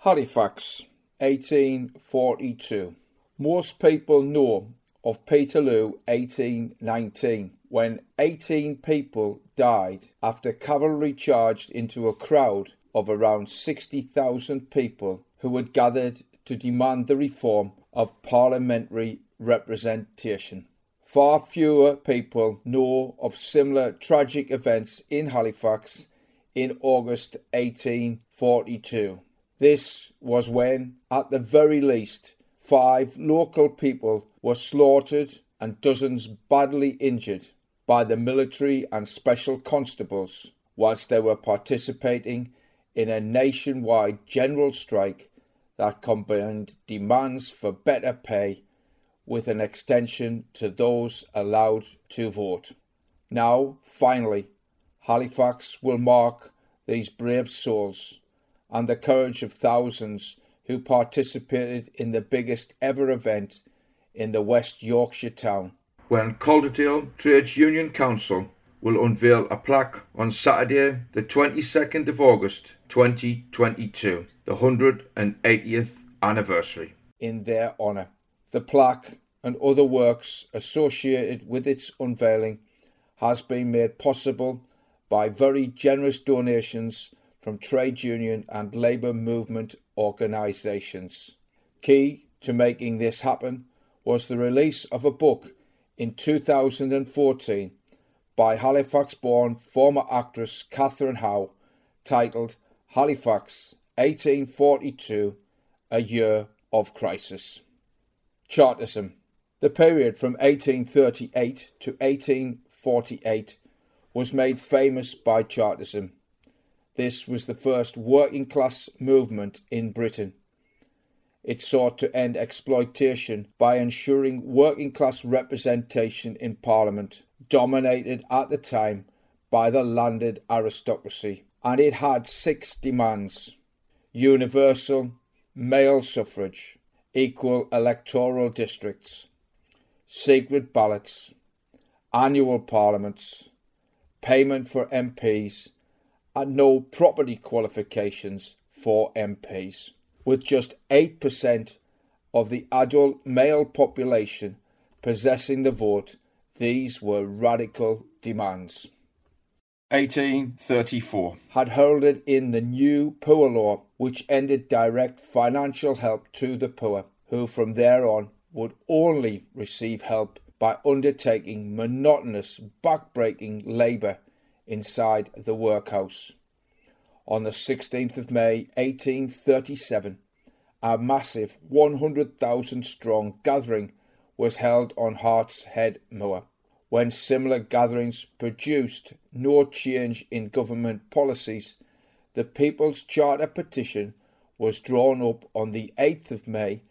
Halifax, 1842. Most people know of Peterloo 1819, when 18 people died after cavalry charged into a crowd of around 60,000 people who had gathered to demand the reform of parliamentary representation. Far fewer people know of similar tragic events in Halifax in August 1842. This was when, at the very least, 5 local people were slaughtered and dozens badly injured by the military and special constables whilst they were participating in a nationwide general strike that combined demands for better pay with an extension to those allowed to vote. Now, finally, Halifax will mark these brave souls and the courage of thousands who participated in the biggest ever event in the West Yorkshire town, when Calderdale Trades Union Council will unveil a plaque on Saturday the 22nd of August 2022, the 180th anniversary, in their honour. The plaque and other works associated with its unveiling has been made possible by very generous donations from trade union and labour movement organisations. Key to making this happen was the release of a book in 2014 by Halifax-born former actress Catherine Howe, titled Halifax 1842, A Year of Crisis. Chartism. The period from 1838 to 1848 was made famous by Chartism. This was the first working-class movement in Britain. It sought to end exploitation by ensuring working-class representation in Parliament, dominated at the time by the landed aristocracy, and it had 6 demands: universal male suffrage, equal electoral districts, secret ballots, annual parliaments, payment for MPs, and no property qualifications for MPs. With just 8% of the adult male population possessing the vote, these were radical demands. 1834 had heralded in the new Poor Law, which ended direct financial help to the poor, who from there on would only receive help by undertaking monotonous, back-breaking labour inside the workhouse. On the 16th of May 1837, a massive 100,000 strong gathering was held on Hart's Head Moor. When similar gatherings produced no change in government policies, the People's Charter petition was drawn up on the 8th of May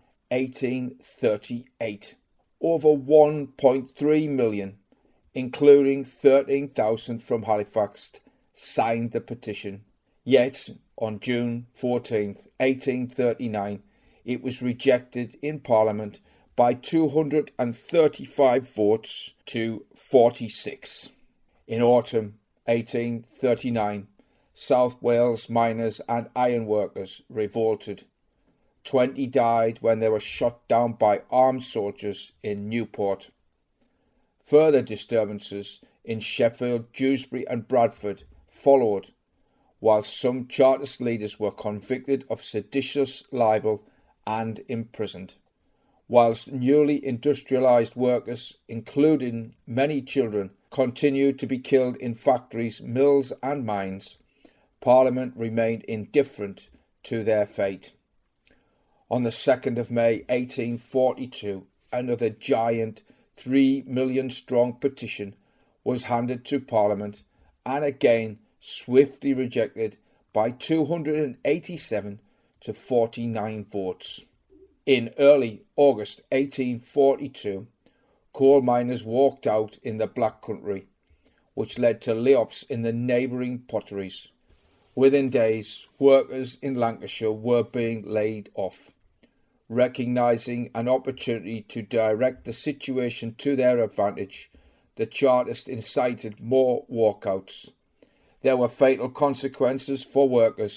1838. Over 1.3 million, including 13,000 from Halifax, signed the petition. Yet, on June 14, 1839, it was rejected in Parliament by 235 votes to 46. In autumn 1839, South Wales miners and ironworkers revolted. 20 died when they were shot down by armed soldiers in Newport. Further disturbances in Sheffield, Dewsbury and Bradford followed, while some Chartist leaders were convicted of seditious libel and imprisoned. Whilst newly industrialised workers, including many children, continued to be killed in factories, mills and mines, Parliament remained indifferent to their fate. On the 2nd of May 1842, another giant 3 million strong petition was handed to Parliament and again swiftly rejected by 287 to 49 votes. In early August 1842, coal miners walked out in the Black Country, which led to layoffs in the neighbouring potteries. Within days, workers in Lancashire were being laid off. Recognising an opportunity to direct the situation to their advantage, the Chartists incited more walkouts. There were fatal consequences for workers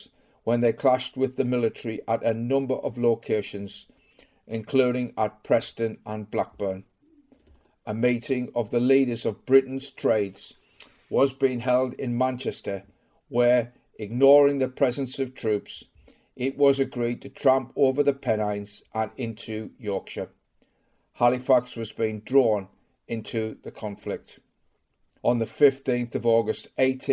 when they clashed with the military at a number of locations, including at Preston and Blackburn. A meeting of the leaders of Britain's trades was being held in Manchester, where, ignoring the presence of troops, it was agreed to tramp over the Pennines and into Yorkshire. Halifax was being drawn into the conflict. On the 15th of August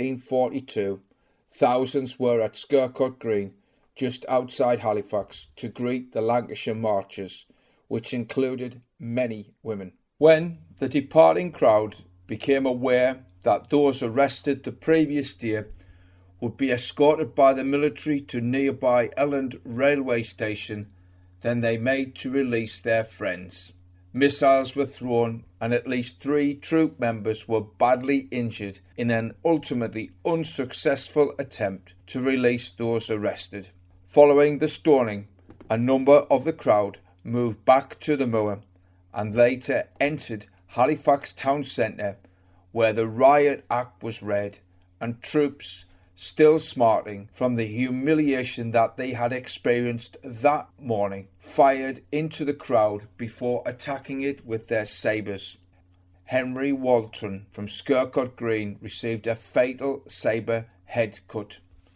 1842, thousands were at Skircot Green, just outside Halifax, to greet the Lancashire marchers, which included many women. When the departing crowd became aware that those arrested the previous day would be escorted by the military to nearby Elland railway station, then they made to release their friends. Missiles were thrown and at least 3 troop members were badly injured in an ultimately unsuccessful attempt to release those arrested. Following the stoning, a number of the crowd moved back to the moor and later entered Halifax town centre, where the riot act was read and troops, still smarting from the humiliation that they had experienced that morning, fired into the crowd before attacking it with their sabres. Henry Walton from Skircot Green received a fatal sabre head cut.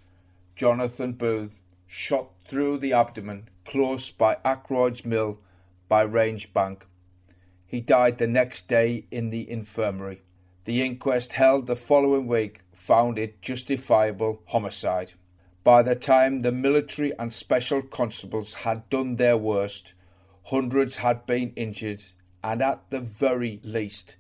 Jonathan Booth shot through the abdomen close by Ackroyd's Mill by Range Bank. He died the next day in the infirmary. The inquest held the following week found it justifiable homicide. By the time the military and special constables had done their worst, hundreds had been injured, and at the very least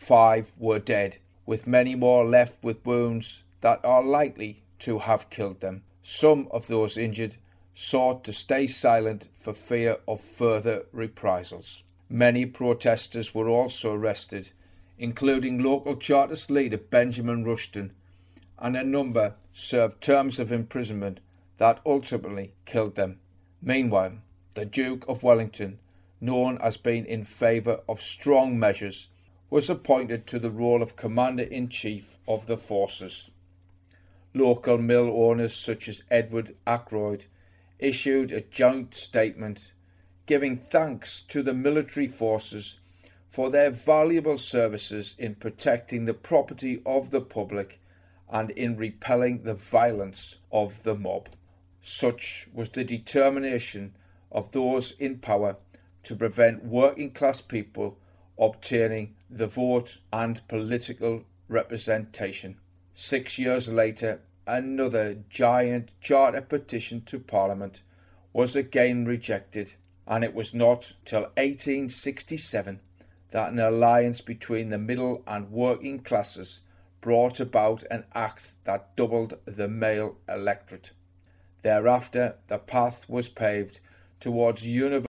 5 were dead, with many more left with wounds that are likely to have killed them. Some of those injured sought to stay silent for fear of further reprisals. Many protesters were also arrested, including local Chartist leader Benjamin Rushton, and a number served terms of imprisonment that ultimately killed them. Meanwhile, the Duke of Wellington, known as being in favour of strong measures, was appointed to the role of Commander-in-Chief of the forces. Local mill owners such as Edward Ackroyd issued a joint statement giving thanks to the military forces for their valuable services in protecting the property of the public and in repelling the violence of the mob. Such was the determination of those in power to prevent working-class people obtaining the vote and political representation. 6 years later, another giant charter petition to Parliament was again rejected, and it was not till 1867 that an alliance between the middle and working classes brought about an act that doubled the male electorate. Thereafter, the path was paved towards universal